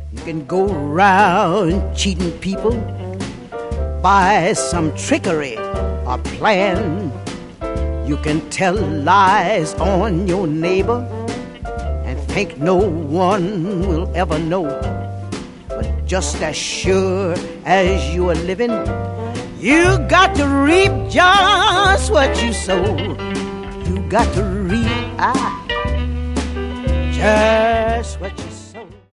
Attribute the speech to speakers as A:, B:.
A: You can go around cheating people by some trickery or plan. You can tell lies on your neighbor and think no one will ever know. But just as sure as you are living, you got to reap just what you sow. You got to reap just what